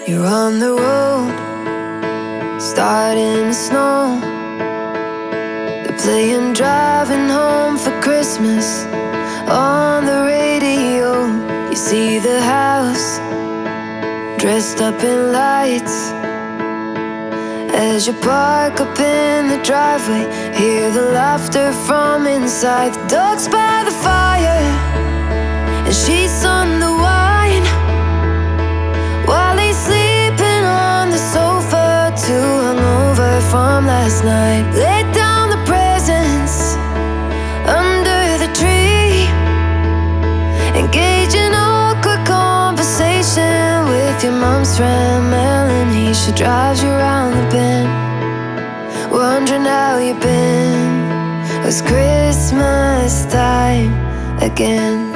You're on the road, starting to snow. They're playing Driving Home for Christmas on the radio. You see the house dressed up in lights. As you park up in the driveway, hear the laughter from inside. The dog's by the fire and she's on the wine, while he's sleeping on the sofa, too hungover from last night. Lay down the presents under the tree, engage in awkward conversation with your mom's friend Melanie. She drives you around the bend, wondering how you've been. It's Christmas time again.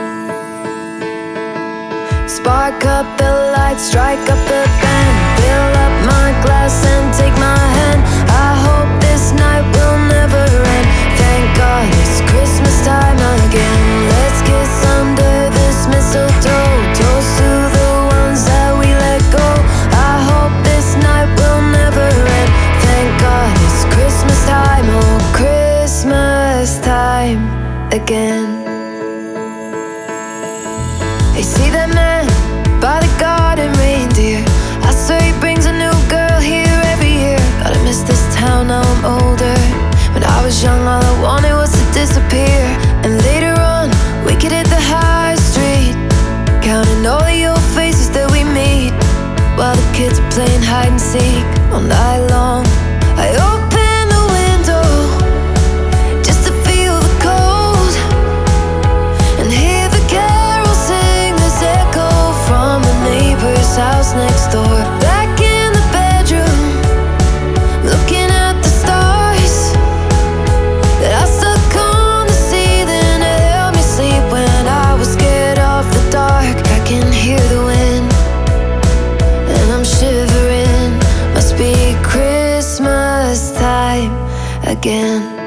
Spark up the lights, strike up the band, fill up my glass and take my hand. I hope this night will never end. Thank God it's Christmas time again. Let's kiss under this mistletoe, toast to the ones that we let go. I hope this night will never end. Thank God it's Christmas time, oh Christmas time again. I see that man by the garden reindeer. I swear he brings a new girl here every year. God, I miss this town, now I'm older. When I was young, all I wanted was to disappear. And later on, we could hit the high street, counting all the old faces that we meet, while the kids are playing hide and seek all night long. I open the window just to feel the cold and hear the carols sing. This echo from the neighbor's house next door. Back in the bedroom, looking at the stars that I stuck on the ceiling to help me sleep when I was scared of the dark. I can hear the wind and I'm shivering. Must be Christmas time again.